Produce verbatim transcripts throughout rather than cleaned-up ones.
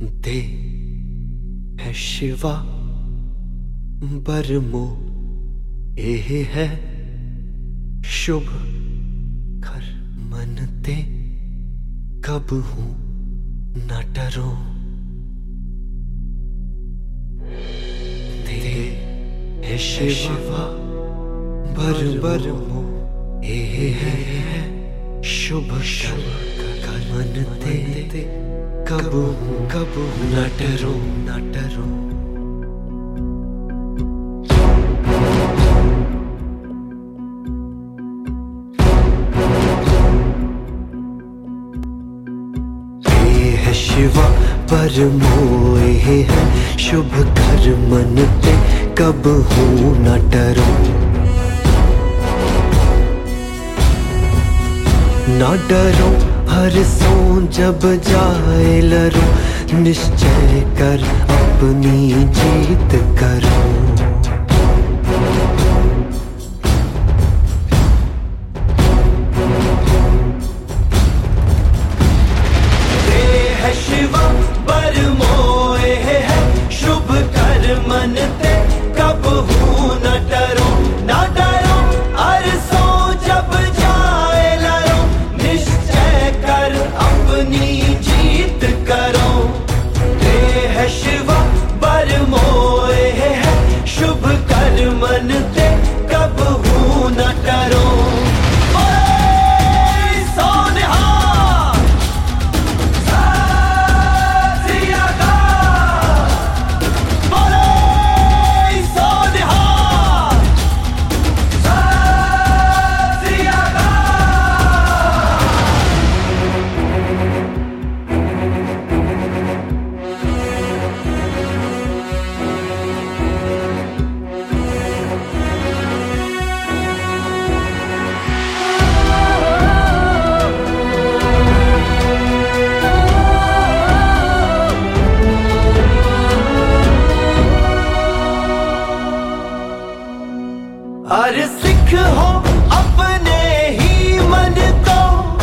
दे है शिवा बरमो एह है शुभ कर मन ते कब हूं न डरो। दे है शिवा बर बरमो एह है शुभ कर मन ते कब हूं कब हूं न डरो न डरो। शिवा पर मोए है शुभ कर मन ते कब हूं न डरो। न डरो हर सो जब जाए लरो निश्चय कर अपनी जीत करो। शिवा बर मोए है शुभ कर मन ते कब हूं न डरो। न डरो हर सो जब जाए लरो निश्चय कर अपनी जीत करो। दे है शिवा बर मोए है शुभ कर मन ते कब हूं न डरो। हर सिख हो अपने ही मन को,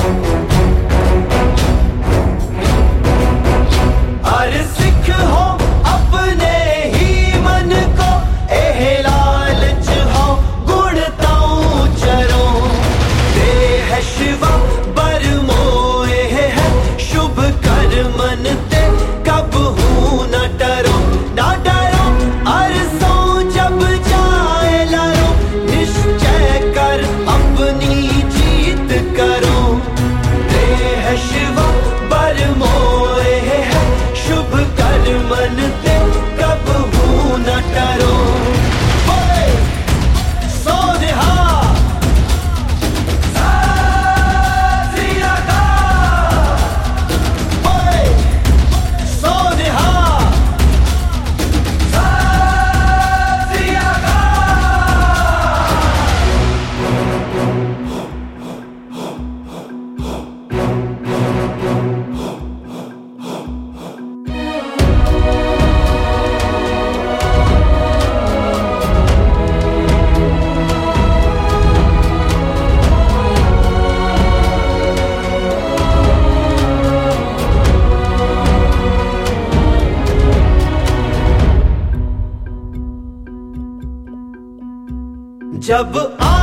हर सिख हो अपने ही मन को। एह लालच हो गुण ताऊ चरो। दे है शिवा बर मोए है शुभ कर मन ते कब हूं न डरो। न डरो हर सो जब जाए लरो निश्चय कर अपनी जीत करो। दे है शिवा बर मोए है शुभ कर मन ते कब हूं न डरो। जब आ